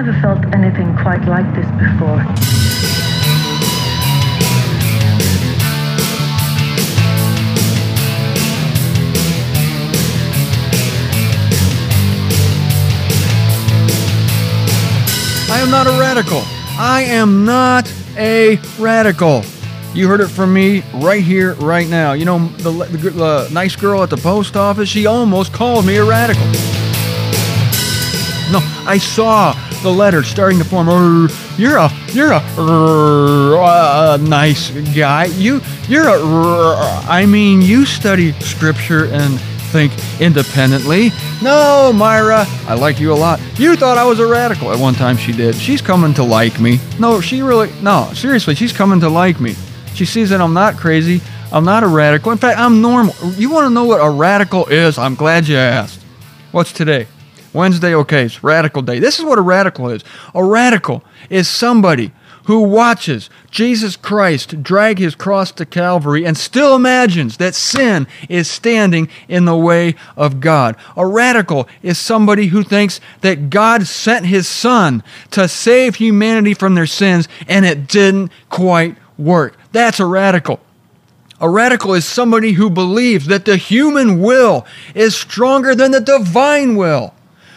never felt anything quite like this before. I am not a radical. I am not a radical. You heard it from me right here, right now. You know, the nice girl at the post office, she almost called me a radical. No, I saw the letter starting to form. You're a nice guy. You study scripture and think independently. No, Myra, I like you a lot. You thought I was a radical. At one time she did. She's coming to like me. No, seriously, she's coming to like me. She sees that I'm not crazy. I'm not a radical. In fact, I'm normal. You want to know what a radical is? I'm glad you asked. What's today? Wednesday? Okay, it's radical day. This is what a radical is. A radical is somebody who watches Jesus Christ drag his cross to Calvary and still imagines that sin is standing in the way of God. A radical is somebody who thinks that God sent his Son to save humanity from their sins and it didn't quite work. That's a radical. A radical is somebody who believes that the human will is stronger than the divine will.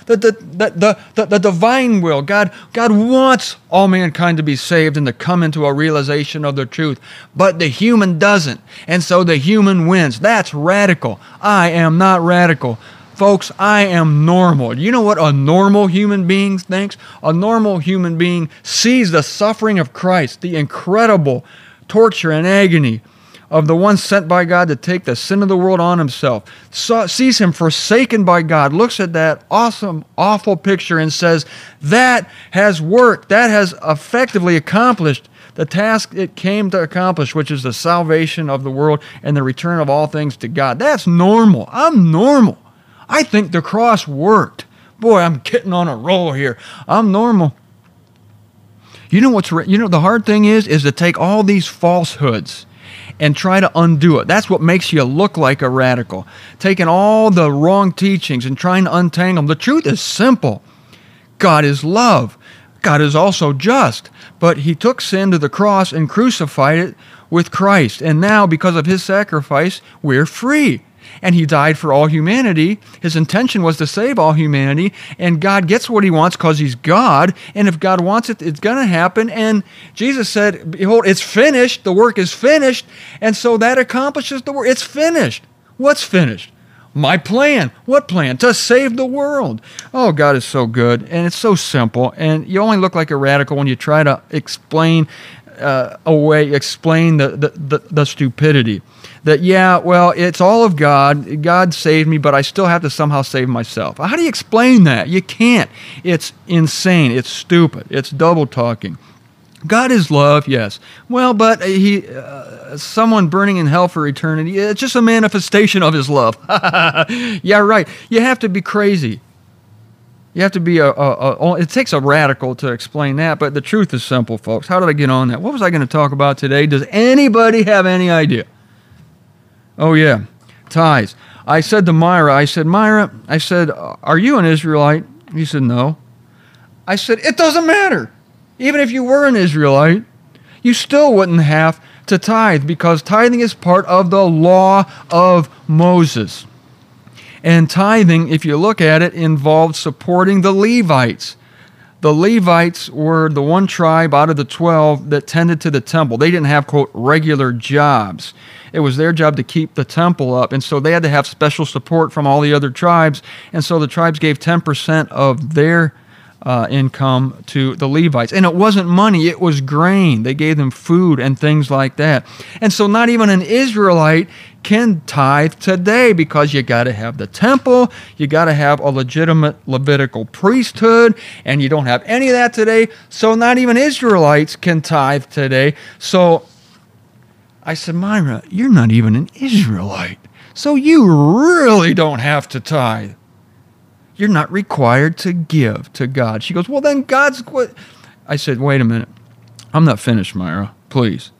The divine will. God wants all mankind to be saved and to come into a realization of the truth. But the human doesn't. And so the human wins. That's radical. I am not radical. Folks, I am normal. You know what a normal human being thinks? A normal human being sees the suffering of Christ, the incredible torture and agony of the one sent by God to take the sin of the world on himself, sees him forsaken by God, looks at that awesome, awful picture and says, that has worked, that has effectively accomplished the task it came to accomplish, which is the salvation of the world and the return of all things to God. That's normal. I'm normal. I think the cross worked. Boy, I'm getting on a roll here. I'm normal. You know the hard thing is to take all these falsehoods and try to undo it. That's what makes you look like a radical. Taking all the wrong teachings and trying to untangle them. The truth is simple. God is love. God is also just. But he took sin to the cross and crucified it with Christ. And now, because of his sacrifice, we're free. And he died for all humanity. His intention was to save all humanity. And God gets what he wants because he's God. And if God wants it, it's going to happen. And Jesus said, behold, it's finished. The work is finished. And so that accomplishes the work. It's finished. What's finished? My plan. What plan? To save the world. Oh, God is so good. And it's so simple. And you only look like a radical when you try to explain the stupidity. That, it's all of God. God saved me, but I still have to somehow save myself. How do you explain that? You can't. It's insane. It's stupid. It's double talking. God is love, yes. Well, but someone burning in hell for eternity, it's just a manifestation of his love. Yeah, right. You have to be crazy. You have to be it takes a radical to explain that, but the truth is simple, folks. How did I get on that? What was I going to talk about today? Does anybody have any idea? Oh, yeah, tithes. I said to Myra, are you an Israelite? He said, no. I said, it doesn't matter. Even if you were an Israelite, you still wouldn't have to tithe because tithing is part of the law of Moses. And tithing, if you look at it, involved supporting the Levites. The Levites were the one tribe out of the 12 that tended to the temple. They didn't have, quote, regular jobs. It was their job to keep the temple up, and so they had to have special support from all the other tribes, and so the tribes gave 10% of their income to the Levites. And it wasn't money, it was grain. They gave them food and things like that. And so not even an Israelite can tithe today because you got to have the temple, you got to have a legitimate Levitical priesthood, and you don't have any of that today, so not even Israelites can tithe today. So I said, Myra, you're not even an Israelite, so you really don't have to tithe. You're not required to give to God. She goes, well, then God's what? I said, wait a minute. I'm not finished, Myra. Please.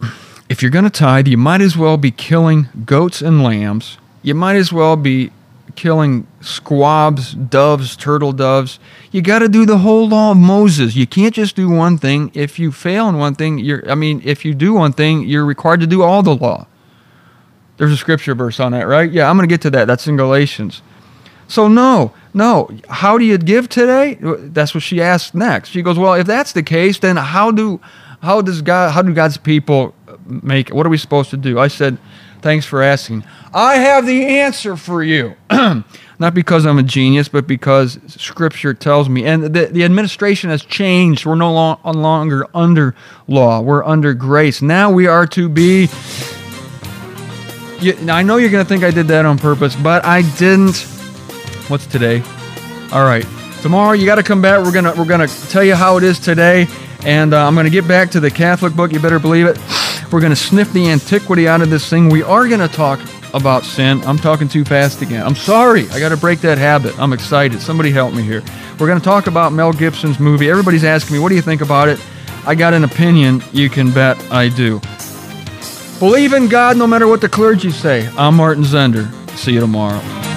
If you're going to tithe, you might as well be killing goats and lambs. You might as well be killing squabs, doves, turtle doves. You got to do the whole law of Moses. You can't just do one thing. If you fail in one thing, if you do one thing, you're required to do all the law. There's a scripture verse on that, right? Yeah, I'm going to get to that. That's in Galatians. So no. How do you give today? That's what she asked next. She goes, well, if that's the case, then how do God's people make it? What are we supposed to do? I said, thanks for asking. I have the answer for you. Not because I'm a genius, but because Scripture tells me. And the administration has changed. We're no longer under law. We're under grace. Now we are to be... Now, I know you're going to think I did that on purpose, but I didn't. What's today? All right. Tomorrow you got to come back. We're gonna tell you how it is today. And I'm going to get back to the Catholic book. You better believe it. We're going to sniff the antiquity out of this thing. We are going to talk about sin. I'm talking too fast again. I'm sorry. I got to break that habit. I'm excited. Somebody help me here. We're going to talk about Mel Gibson's movie. Everybody's asking me, what do you think about it? I got an opinion. You can bet I do. Believe in God no matter what the clergy say. I'm Martin Zender. See you tomorrow.